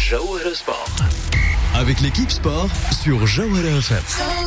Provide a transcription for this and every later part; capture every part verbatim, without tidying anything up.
Jawhara Sport. Avec l'équipe sport sur Jawhara F M.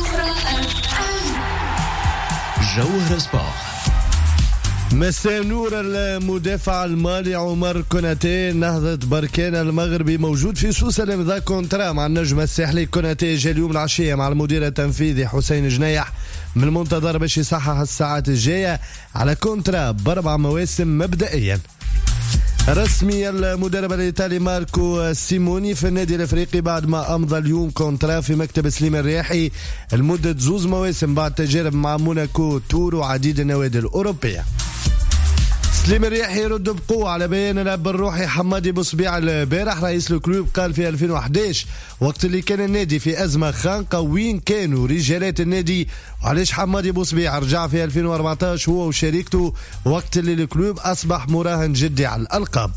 Jawhara Sport. مساء نور. المدافع المالي عمر كوناتي نهضة بركان المغربي موجود في سوسة لمضى كونترا مع النجم الساحلي. كوناتي جا اليوم العشية مع المدير التنفيذي حسين جنيح من المنتظر باش يصحح الساعات الجاية على كونترا باربع مواسم مبدئيا. رسمي المدرب الإيطالي ماركو سيموني في النادي الأفريقي بعد ما أمضى اليوم كونترا في مكتب سليم الرياحي لمدة زوز مواسم بعد تجارب مع موناكو تور وعديد النوادي الأوروبية. سليم الرياحي يرد بقوة على بيان الأب الروحي حمادي بوصبيع البارح. رئيس الكلوب قال في ألفين وأحد عشر وقت اللي كان النادي في أزمة خانقة وين كانوا رجالات النادي وعلاش حمادي بوصبيع رجع في ألفين وأربعة عشر هو وشريكته وقت اللي الكلوب أصبح مراهن جدي على الألقاب.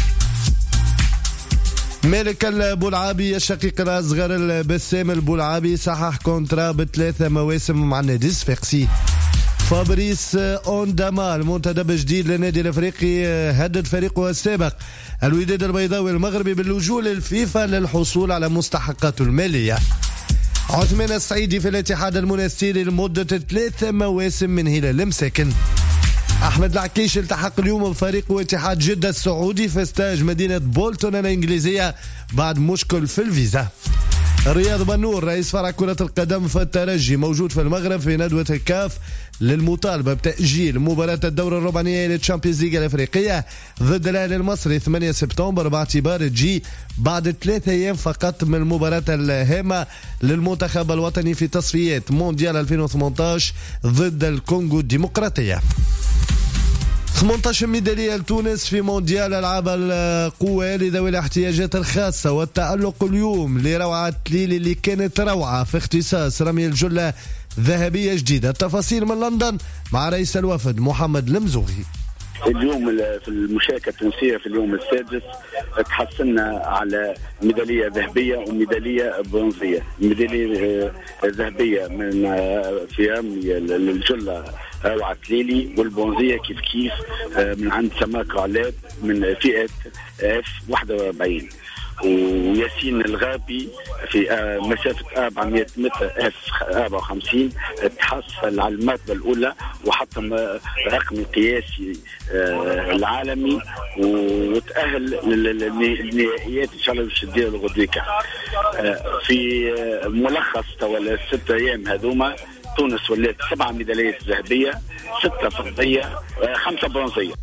مالك البولعابي الشقيق الأصغر البسام البولعابي صحح كونترا بثلاثة مواسم مع النادي الصفاقسي. فابريس اونداما المنتدب جديد للنادي الافريقي هدد فريقه السابق الوداد البيضاوي المغربي باللجوء للفيفا للحصول على مستحقاته الماليه. عثمان السعيدي في الاتحاد المنستيري لمده ثلاث مواسم من هلال المساكن. احمد العكيش التحق اليوم بفريق اتحاد جده السعودي في استاج مدينه بولتون الانجليزيه بعد مشكل في الفيزا. رياض بنور رئيس فرع كرة القدم في الترجي موجود في المغرب في ندوة الكاف للمطالبة بتأجيل مباراة الدورة الرباعية للتشامبيونز ليج الأفريقية ضد الأهلي المصري ثمانية سبتمبر باعتبار تجي بعد ثلاثة أيام فقط من المباراة الهامة للمنتخب الوطني في تصفيات مونديال ألفين وثمانية عشر ضد الكونغو الديمقراطية. ثمانية عشر ميدالية لتونس في مونديال ألعاب القوى لذوي الاحتياجات الخاصة والتألق اليوم لروعة ليلي اللي كانت روعة في اختصاص رمي الجلة ذهبية جديدة. التفاصيل من لندن مع رئيس الوفد محمد المزوغي. اليوم في المشاركة التونسية في اليوم السادس تحصلنا على ميدالية ذهبية وميدالية برونزية. الميدالية الذهبية من في رمي الجلة روعة ليلي والبرونزية كيف كيف من عند سماك رعلات من فئة اف واحد وأربعين وياسين الغابي في مسافة أربعمائة متر اف أربعة وخمسين تحصل على المرتبة الأولى وحطم رقم قياسي العالمي وتأهل للنهائيات إن شاء الله باش تدير الغدويكا. في ملخص تولى ست أيام هذوما تونس ولات سبعة ميداليات ذهبية ستة فضية خمسة برونزية.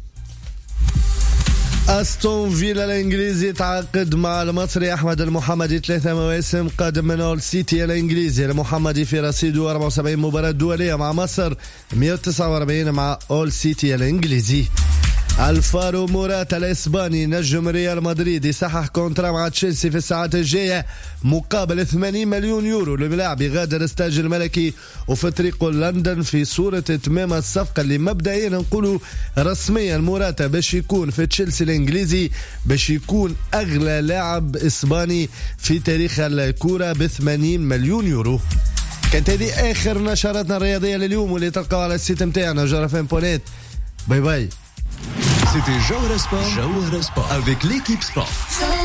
أستون فيلا الإنجليزي يتعاقد مع المصري أحمد المحمدي ثلاثة مواسم قادم من أول سيتي الإنجليزي. المحمدي في رصيده أربعة وسبعين مباراة دولية مع مصر مئة وتسعة وأربعين مع أول سيتي الإنجليزي. الفارو موراتا الإسباني نجم ريال مدريد يصحح كونترا مع تشيلسي في الساعات الجاية مقابل ثمانين مليون يورو. الملاعب يغادر استاج الملكي وفي طريقه لندن في صورة اتمام الصفقة اللي مبدئيا نقولوا رسميا موراتا باش يكون في تشيلسي الإنجليزي باش يكون أغلى لاعب إسباني في تاريخ الكرة بثمانين مليون يورو. كانت هذه آخر نشراتنا الرياضية لليوم واللي تلقاو على السيت متاعنا جارة فين بونيت. باي باي. C'était Jawhara Sport, Jawhara Sport avec l'équipe sport.